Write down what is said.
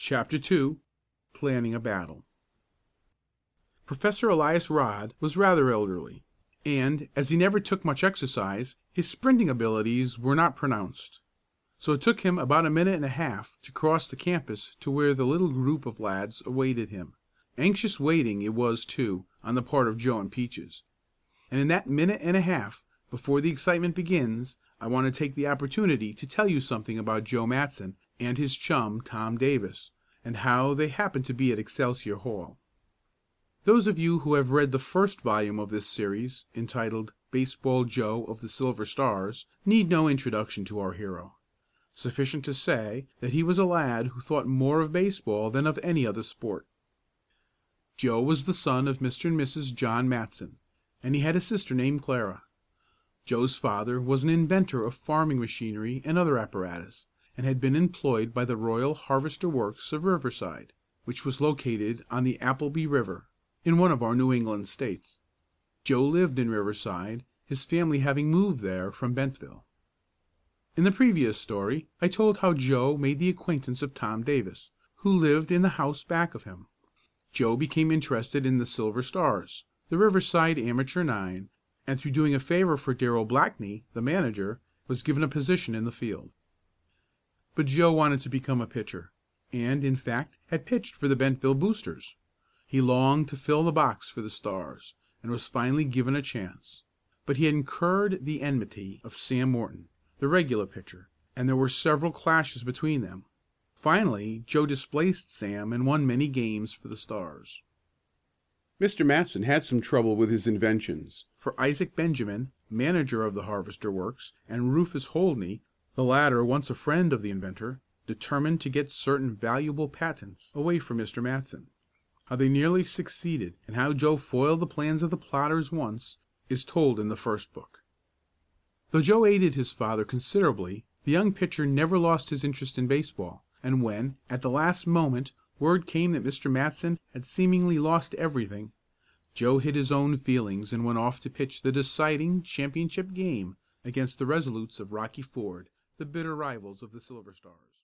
CHAPTER II PLANNING a BATTLE Professor Elias Rodd was rather elderly, and, as he never took much exercise, his sprinting abilities were not pronounced. So it took him about a minute and a half to cross the campus to where the little group of lads awaited him. Anxious waiting it was, too, on the part of Joe and Peaches. And in that minute and a half, before the excitement begins, I want to take the opportunity to tell you something about Joe Matson and his chum Tom Davis, and how they happened to be at Excelsior Hall. Those of you who have read the first volume of this series, entitled Baseball Joe of the Silver Stars, need no introduction to our hero. Sufficient to say that he was a lad who thought more of baseball than of any other sport. Joe was the son of Mr. and Mrs. John Matson, and he had a sister named Clara. Joe's father was an inventor of farming machinery and other apparatus, and had been employed by the Royal Harvester Works of Riverside, which was located on the Appleby River, in one of our New England states. Joe lived in Riverside, his family having moved there from Bentville. In the previous story I told how Joe made the acquaintance of Tom Davis, who lived in the house back of him. Joe became interested in the Silver Stars, the Riverside Amateur Nine, and through doing a favor for Darrell Blackney, the manager, was given a position in the field. But Joe wanted to become a pitcher, and, in fact, had pitched for the Bentville Boosters. He longed to fill the box for the Stars, and was finally given a chance. But he had incurred the enmity of Sam Morton, the regular pitcher, and there were several clashes between them. Finally Joe displaced Sam and won many games for the Stars. Mr. Matson had some trouble with his inventions, for Isaac Benjamin, manager of the Harvester Works, and Rufus Holdney, the latter once a friend of the inventor, determined to get certain valuable patents away from Mr. Matson. How they nearly succeeded, and how Joe foiled the plans of the plotters once, is told in the first book. Though Joe aided his father considerably, the young pitcher never lost his interest in baseball, and when, at the last moment, word came that Mr. Matson had seemingly lost everything, Joe hid his own feelings and went off to pitch the deciding championship game against the Resolutes of Rocky Ford, the bitter rivals of the Silver Stars.